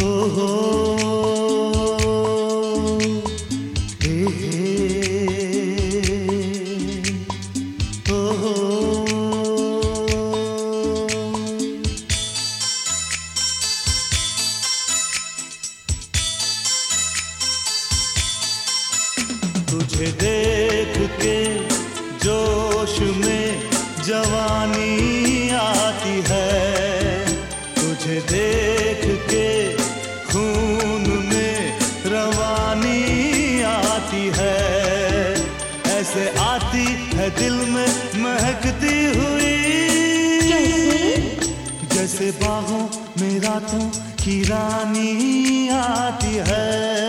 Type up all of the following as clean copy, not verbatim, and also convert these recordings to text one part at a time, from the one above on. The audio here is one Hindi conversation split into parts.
हो हे हो तुझे देख के जोश में जवानी आती है, तुझे देख के खून में रवानी आती है। ऐसे आती है दिल में महकती हुई, जैसे बाहों में रातों की रानी आती है।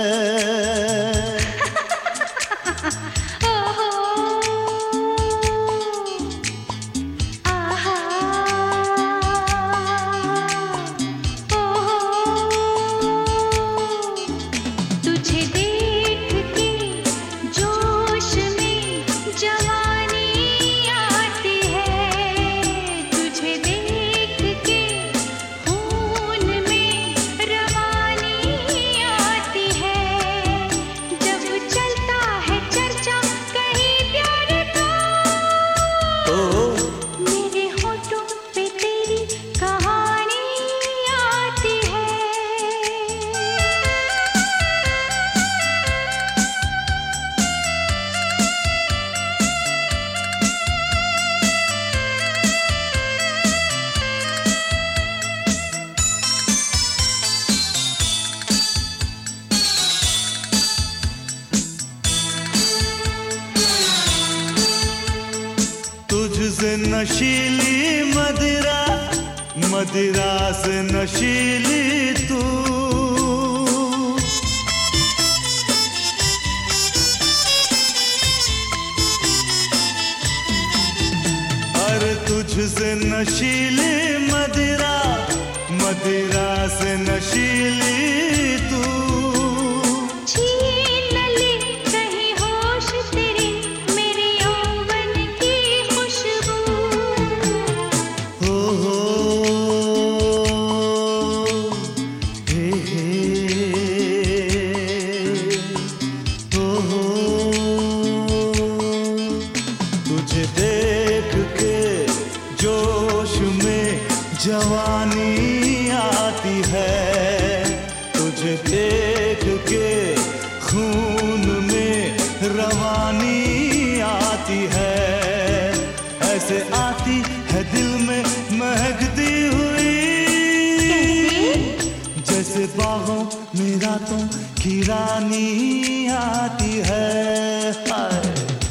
तुझसे नशीली मदिरा, मदिरा से नशीली तू, अरे तुझसे नशीली मदिरा, मदिरा से नशीली तू। तुझे देख के जोश में जवानी आती है, तुझे देख के खून में रवानी आती है। ऐसे आती है दिल में महकती हुई, जैसे बाहों में रातों की रानी आती है। हाय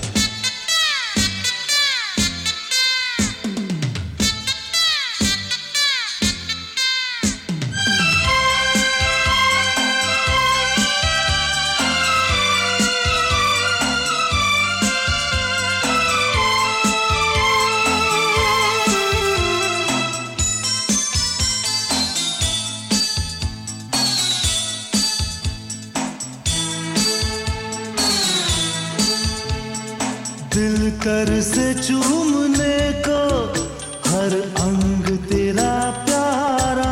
दिल कर से चूमने को हर अंग तेरा प्यारा,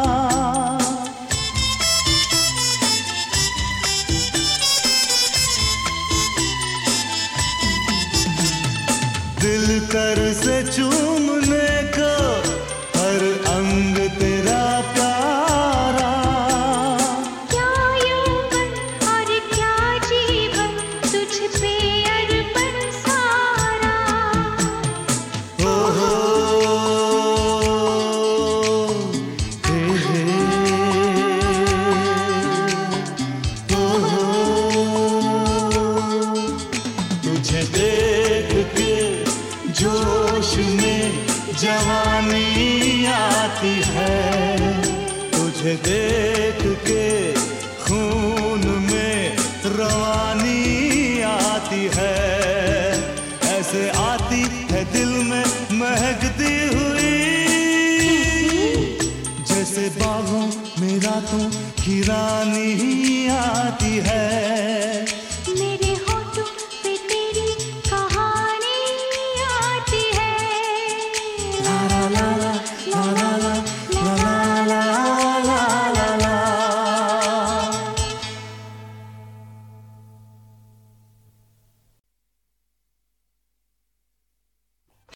दिल कर से चूमने को हर अंग तेरा प्यारा। क्या यौवन और क्या जीवन तुझ पे देख के जोश में जवानी आती है, तुझे देख के खून में रवानी आती है। ऐसे आती है दिल में महकती हुई, जैसे बागों में रातों की रानी आती है।